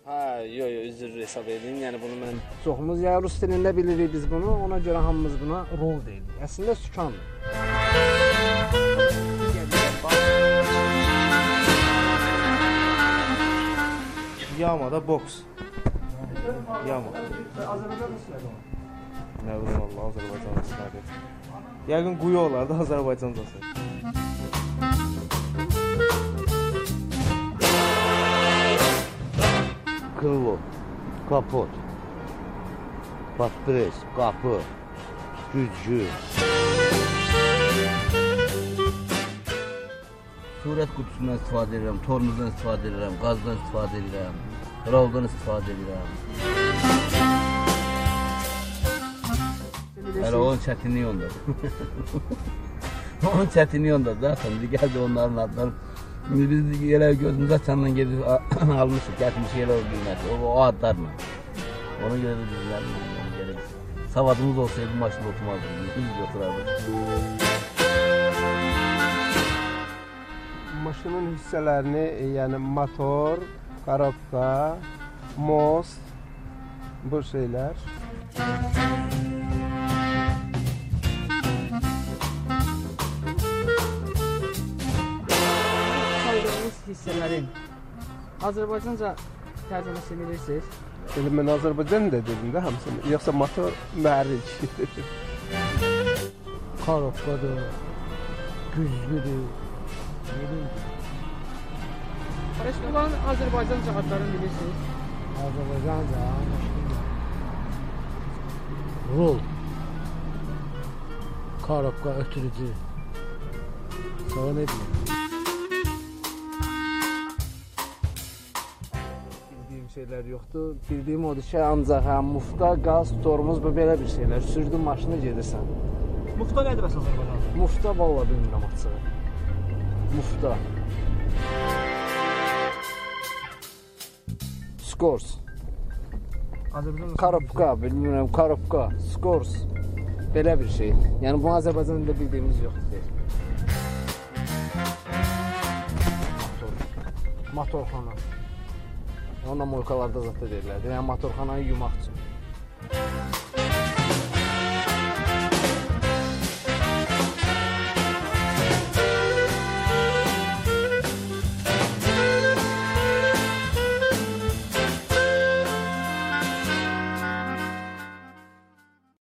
Ha, üzr hesab edin. Yəni bunu mən çoxumuz ya rus dilində bilirik biz bunu. Ona görə hamımız buna rol deyirik. Əslində sükandır. Yama da boks. Yama. Azərbaycan üstündə o. Nə bilim Allah, Azərbaycan üstündə. Yəqin quyu olardı Azərbaycancası. Krilo, kapot, patpres, qapı, güzgü. Surət qutusundan istifadə edirəm, tornuzdan istifadə edirəm, qazdan istifadə edirəm, roldan istifadə edirəm. Hələ onun çətinliyi ondadır. Onun çətinliyi ondadır. Zaten gəldi onların adları. Biz elə gözümüz açandan gedib almışıq, gətirmişik elə o qiyməti, o adlarla. Ona görə də bizlər gerek. Savadımız olsaydı maşında oturmazdı, biz oturardık. Maşının hissələrini, yəni motor, qarabka, most, bu şeylər. Hissələrin Azərbaycanca tərcüməsi bilirsiniz? Elə mən Azərbaycan da dedim də hamısını. Yoxsa motor, mühərrik. Karobkadır, güzgüdür. Bunların Azərbaycanca adlarını bilirsiniz? Azərbaycanca rol, karobka, ötürücü. Sonra ne diyeyim? Şeylər yoxdur. Bildiyim odur ki, ancaq mufta, qaz, tormuz bu belə bir şeylər. Sürdün maşını gedirsən. Mufta nədir bəs Azərbaycanda? Mufta vallahi bilmirəm açığı. Mufta. Skors. Azərbaycanda Karobka, bilmirəm, karobka, skors. Belə bir şey. Yəni bu Azərbaycan dilində bildiyimiz yoxdur. Motorxana. Ondan moykalarda zətdə deyirlər. Yəni motorxanayı yumaq üçün.